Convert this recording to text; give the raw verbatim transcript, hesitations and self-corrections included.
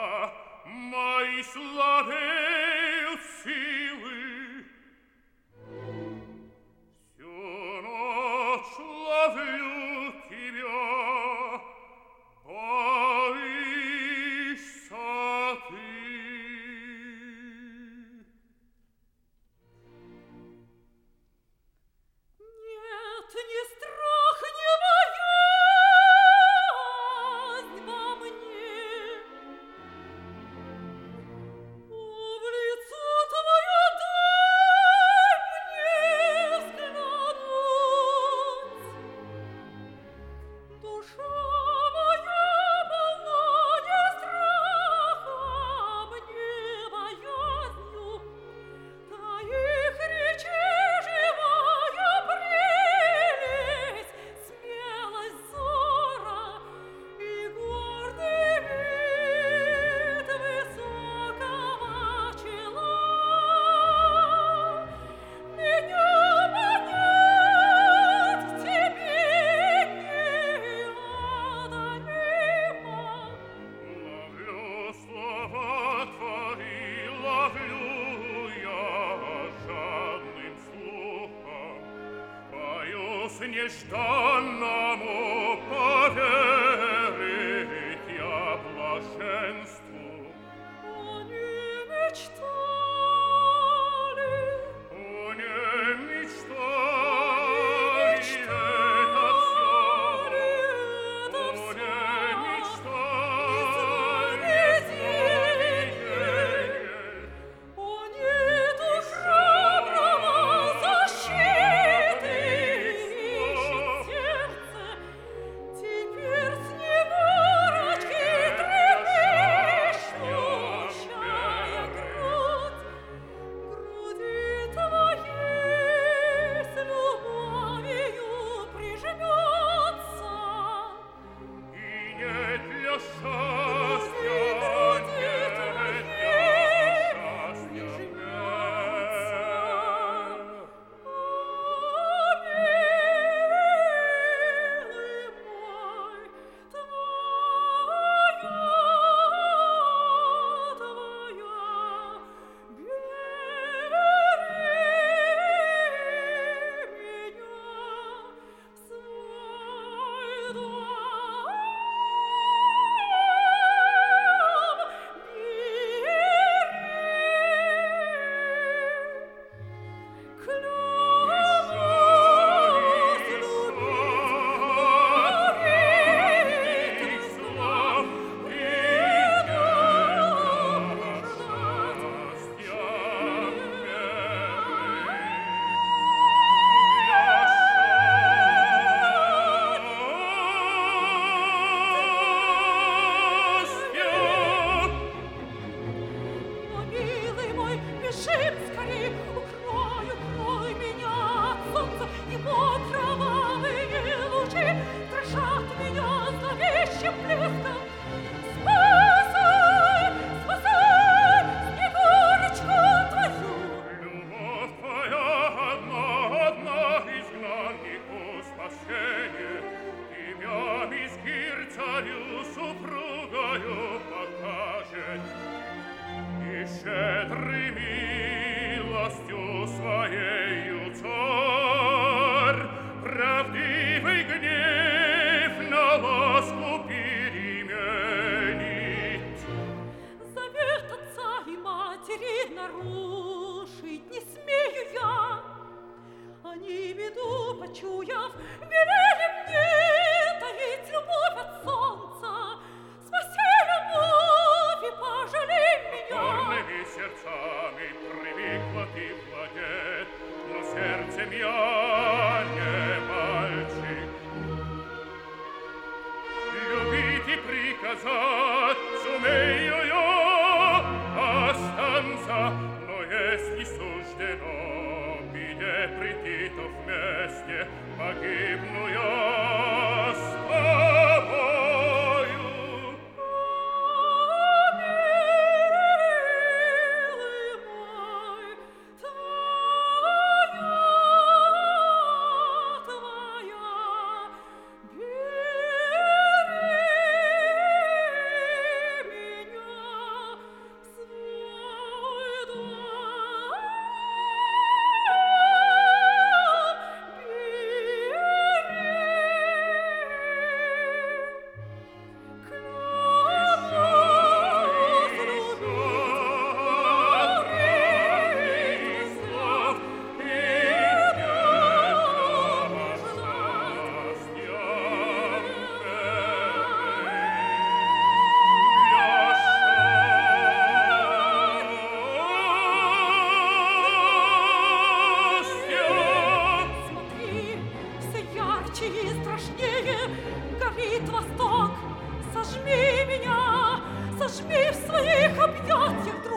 мои слабеют силы. Всю ночь ловлю тебя, боишься ты. Нет, ни страх, ни боязнь во мне. В лицо твое дай мне взглянуть. Душа моя полна не страхом, не боязнью. Твоих речей живая прелесть, смелость взора и гордый вид высокого чела. Меня понять к тебе неодолимо. Ловлю слова твои, ловлю я жадным слухом, боюсь нежданному поверить я блаженству. Они мечтали, Они мечтали это всё, это Они всё, мечтали. они душа правозащиты ищет сердце. Теперь с невыручки трепещущая грудь, груди твоей с любовью прижмется. И не для счастья, Груди не твоей для счастья, прижмется. О, милый мой, твоя, твоя, бери меня в свой дом. Бери. Клянусь любить, слав и О, милый мой, бежим скорей, укрой, укрой меня от солнца, его кровавые лучи дрожат меня зловещим блеском. Спасай, спасай, Снегурочку твою! Любовь твоя одна, одна, изгнаннику спасение, тебя мизгир царю супругою покажет, и щедрой милостью своею царь правдивый гнев на ласку переменит. Завет отца и матери нарушить не смею я. Они, беду почуяв, велели мне таить любовь от солнца. Спаси любовь и пожалей меня. Покорными сердцами привыкла ты владеть, но сердцем я не мальчик. Любить и приказать сумею я останься, но если суждено беде прийти, то вместе погибну я с тобою. О, милый мой, твоя, твоя, бери меня твоих объятиях, друг